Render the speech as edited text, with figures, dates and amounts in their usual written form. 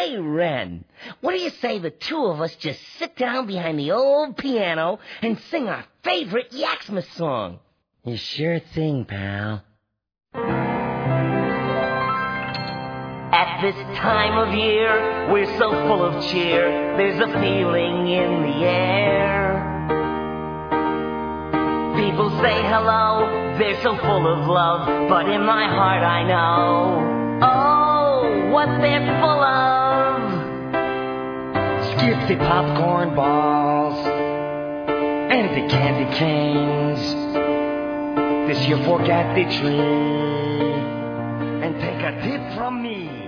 Hey, Ren, what do you say the two of us just sit down behind the old piano and sing our favorite Yaxmas song? You sure thing, pal. At this time of year, we're so full of cheer, there's a feeling in the air. People say hello, they're so full of love, but in my heart I know, oh, what they're full of. Skippy popcorn balls and the candy canes. This year forget the tree and take a tip from me.